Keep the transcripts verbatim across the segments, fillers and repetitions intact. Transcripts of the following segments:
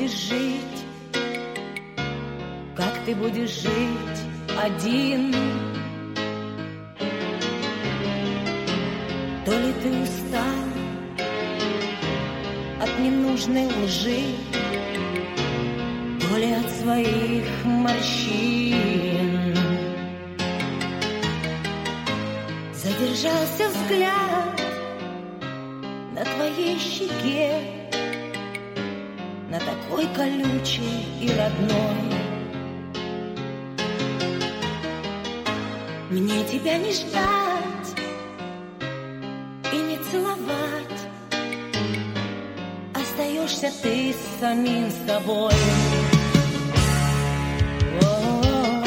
будешь жить? Как ты будешь жить один? То ли ты устал от ненужной лжи, то ли от своих морщин. Задержался взгляд на твоей щеке, на такой колючей и родной. Мне тебя не ждать и не целовать, остаешься ты с самим собой. О-о-о.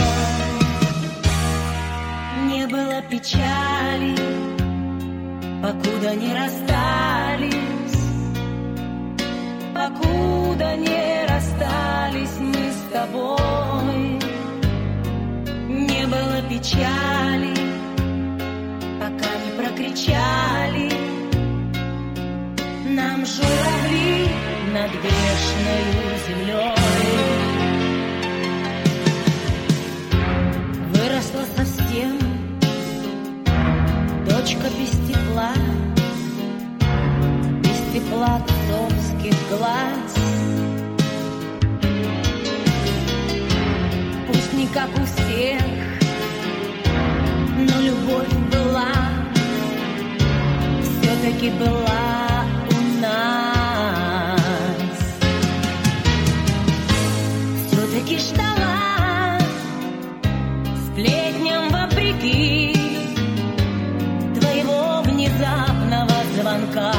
Не было печали, покуда не расстались, покуда не расстались мы с тобой. Не было печали, пока не прокричали нам журавли над грешною землей. Выросла совсем дочка без тепла, без тепла отцовских глаз. Пусть не как у всех, но любовь была, все-таки была у нас. Все-таки ждала, сплетням вопреки, твоего внезапного звонка.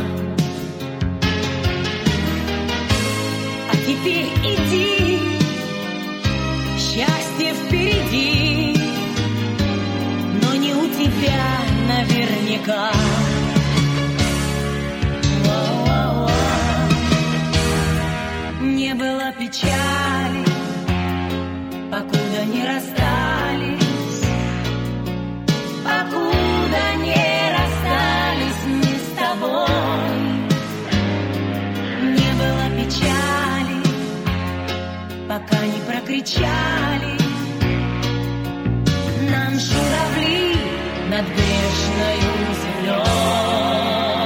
А теперь иди, счастье впереди, но не у тебя наверняка. О-о-о. Не было печали, покуда не расстались, покуда не расстались мы с тобой. Не было печали, пока не прокричали нам журавли над грешною землей.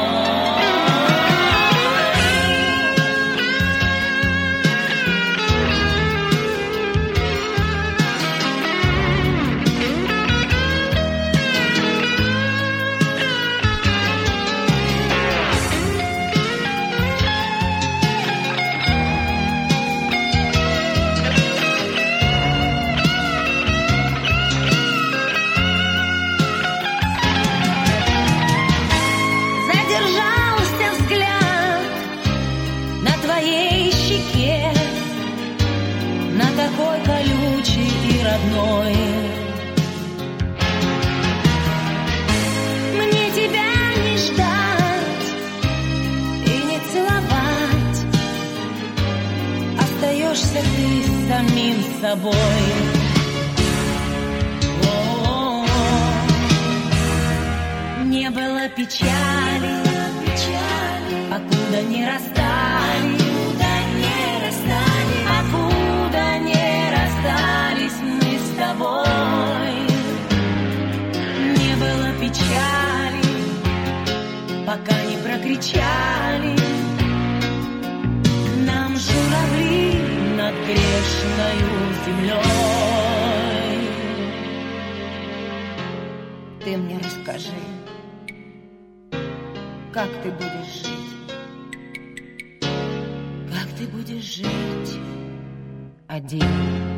Такой колючий и родной. Мне тебя не ждать и не целовать, остаешься ты с самим собой. О-о-о. Не было печали, покуда не расстались, покуда не расстались мы с тобой. Не было печали, пока не прокричали нам журавли над грешною землей. Ты мне расскажи, как ты будешь жить, как ты будешь жить один.